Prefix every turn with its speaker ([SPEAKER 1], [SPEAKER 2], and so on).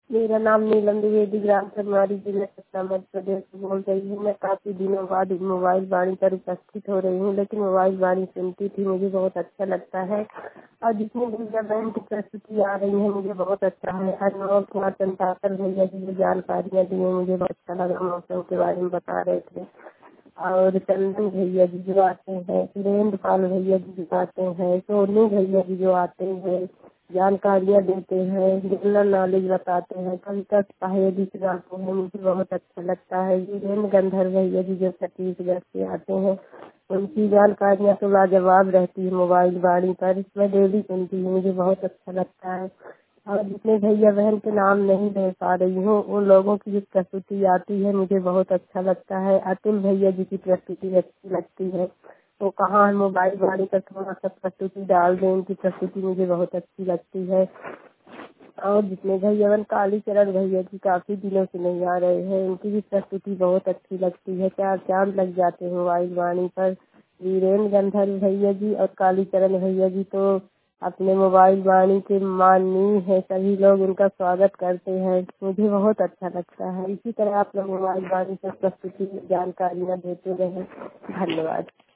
[SPEAKER 1] मेरा नाम नीलम द्विवेदी, ग्राम सरमारी, जिला सतना, मध्य प्रदेश से बोल रही हूँ। मैं काफ़ी दिनों बाद मोबाइल वाणी पर उपस्थित हो रही हूँ, लेकिन मोबाइल वाणी सुनती थी, मुझे बहुत अच्छा लगता है। और जितनी भी बहन की प्रस्तुति आ रही है मुझे बहुत अच्छा है। अनुभव कुमार चंद्राकर भैया जी जो जानकारियाँ दी हैं मुझे बहुत अच्छा लगा, मौसम के बारे में बता रहे थे। और चंदन भैया जी जो आते हैं, सुरेंद्र पाल भैया जी जो आते हैं, सोनू भैया जी जो आते हैं, जानकारियाँ देते हैं, जनरल नॉलेज बताते हैं, कविता साहेब सुनाते हैं, मुझे बहुत अच्छा लगता है। वीरेंद्र गंधर्व भैया जी जो छत्तीसगढ़ से आते हैं, उनकी जानकारियाँ तो लाजवाब रहती है मोबाइल वाणी पर। मैं डेली सुनती हूँ, मुझे बहुत अच्छा लगता है। और जितने भैया बहन के नाम नहीं ले पा रही हूँ उन लोगों की जो प्रस्तुति आती है मुझे बहुत अच्छा लगता है। अतुल भैया जी की प्रस्तुति अच्छी लगती है। तो कहाँ मोबाइल वाणी पर थोड़ा सा प्रस्तुति डाल दें, उनकी प्रस्तुति मुझे बहुत अच्छी लगती है। और जितने भैया कालीचरण भैया जी काफ़ी दिनों से नहीं आ रहे हैं, उनकी भी प्रस्तुति बहुत अच्छी लगती है। चार चांद लग जाते हैं मोबाइल वाणी पर। वीरेंद्र गंधर्व भैया जी और कालीचरण भैया जी तो अपने मोबाइल वाणी के माननीय है, सभी लोग उनका स्वागत करते हैं, मुझे बहुत अच्छा लगता है। इसी तरह आप लोग मोबाइल वाणी पर प्रस्तुति जानकारियाँ देते रहें। धन्यवाद।